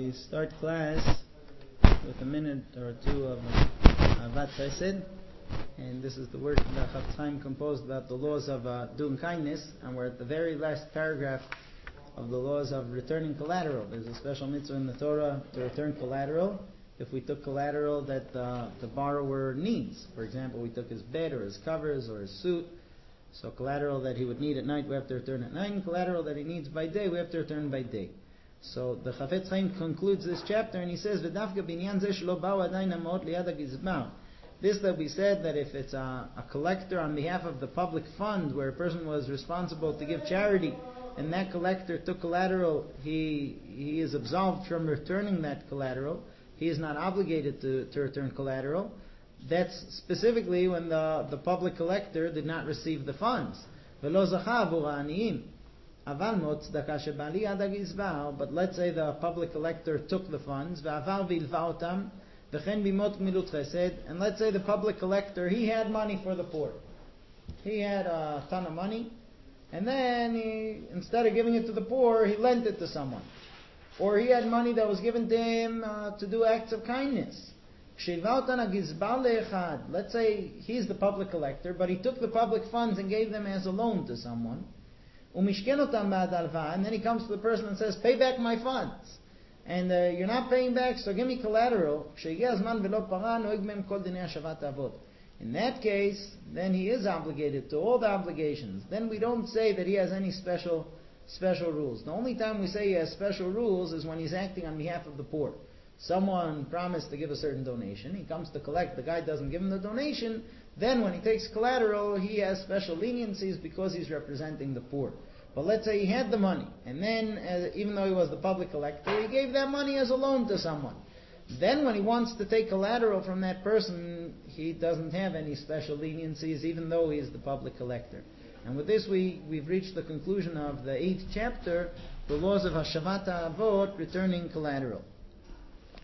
We start class with a minute or two of Avat Chesed, and this is the work that Chafetz Chaim composed about the laws of doing kindness, and we're at the very last paragraph of the laws of returning collateral. There's a special mitzvah in the Torah to return collateral if we took collateral that the borrower needs. For example, we took his bed or his covers or his suit. So collateral that he would need at night, we have to return at night, and collateral that he needs by day, we have to return by day. So the Chafetz Chaim concludes this chapter and he says, "V'dafka binyan zeh shelo ba'u adayin ha'ma'ot liyad ha'gizbar." This that we said, that if it's a collector on behalf of the public fund, where a person was responsible to give charity, and that collector took collateral, he is absolved from returning that collateral. He is not obligated to return collateral. That's specifically when the public collector did not receive the funds. V'lo zacha avur ha'aniyim. But let's say the public collector took the funds, and let's say the public collector, he had money for the poor. He had a ton of money, and then instead of giving it to the poor, he lent it to someone. Or he had money that was given to him to do acts of kindness. Let's say he's the public collector, but he took the public funds and gave them as a loan to someone. And then he comes to the person and says, "Pay back my funds." And you're not paying back, so give me collateral. In that case, then he is obligated to all the obligations. Then we don't say that he has any special rules. The only time we say he has special rules is when he's acting on behalf of the poor. Someone promised to give a certain donation. He comes to collect. The guy doesn't give him the donation. Then when he takes collateral, he has special leniencies because he's representing the poor. But let's say he had the money, and then even though he was the public collector, he gave that money as a loan to someone. Then when he wants to take collateral from that person, he doesn't have any special leniencies, even though he is the public collector. And with this, we've reached the conclusion of the 8th chapter, the laws of Hashavat HaAvot, returning collateral.